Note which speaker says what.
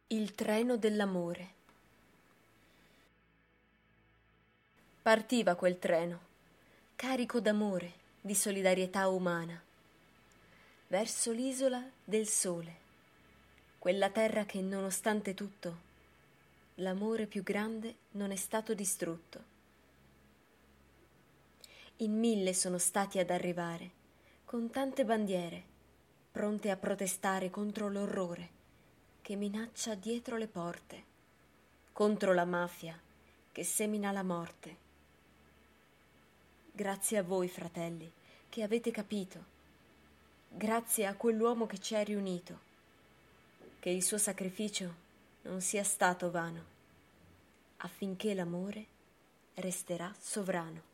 Speaker 1: Il treno dell'amore. Partiva quel treno, carico d'amore, di solidarietà umana, verso l'isola del sole, quella terra che, nonostante tutto, l'amore più grande non è stato distrutto. In 1000 sono stati ad arrivare, con tante bandiere, pronte a protestare contro l'orrore che minaccia dietro le porte, contro la mafia che semina la morte. Grazie a voi, fratelli, che avete capito. Grazie a quell'uomo che ci ha riunito. Che il suo sacrificio non sia stato vano, affinché l'amore resterà sovrano.